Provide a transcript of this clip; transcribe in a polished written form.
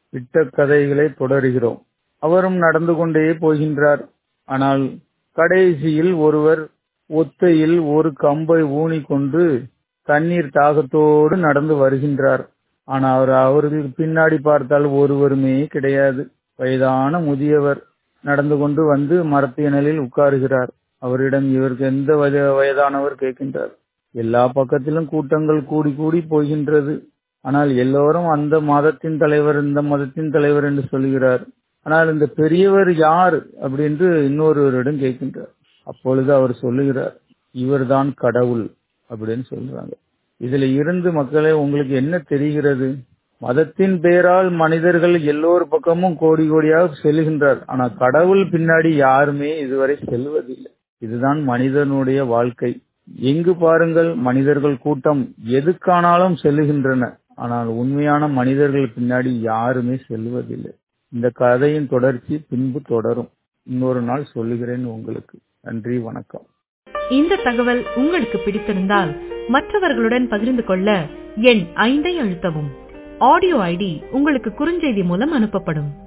விட்ட கதைகளை தொடர்கிறோம். அவரும் நடந்து கொண்டே போகின்றார். ஆனால் கடைசியில் ஒருவர் ஒத்தையில் ஒரு கம்பை ஊனிக்கொண்டு தண்ணீர் தாகத்தோடு நடந்து வருகின்றார். ஆனால் அவர்களுக்கு பின்னாடி பார்த்தால் ஒருவருமே கிடையாது. வயதான முதியவர் நடந்து கொண்டு வந்து மரத்தினலில் உட்காருகிறார். அவரிடம் இவருக்கு எந்த வயதானவர் கேட்கின்றார். எல்லா பக்கத்திலும் கூட்டங்கள் கூடி கூடி போகின்றது. ஆனால் எல்லோரும் அந்த மதத்தின் தலைவர் இந்த மதத்தின் தலைவர் என்று சொல்கிறார். ஆனால் இந்த பெரியவர் யார் அப்படின்னு இன்னொருவரிடம் கேட்கின்றார். அப்பொழுது அவர் சொல்லுகிறார், இவர்தான் கடவுள் அப்படின்னு சொல்றாங்க. இதுல இருந்து மக்களே உங்களுக்கு என்ன தெரிகிறது? மதத்தின் பெயரால் மனிதர்கள் எல்லோரு பக்கமும் கோடி கோடியாக செல்கின்றார். ஆனா கடவுள் பின்னாடி யாருமே இதுவரை செல்வதில்லை. இதுதான் மனிதனுடைய வாழ்க்கை. எங்கு பாருங்கள் மனிதர்கள் கூட்டம் எதுக்கானாலும் செல்லுகின்றன. ஆனால் உண்மையான மனிதர்கள் பின்னாடி யாருமே செல்வதில்லை. இந்த கதையின் தொடர்ச்சி பின்பு தொடரும். இன்னொரு நாள் சொல்லுகிறேன் உங்களுக்கு. நன்றி, வணக்கம். இந்த தகவல் உங்களுக்கு பிடித்திருந்தால் மற்றவர்களுடன் பகிர்ந்து கொள்ள எண் 5 அழுத்தவும். ஆடியோ ஐடி உங்களுக்கு குறுஞ்செய்தி மூலம் அனுப்பப்படும்.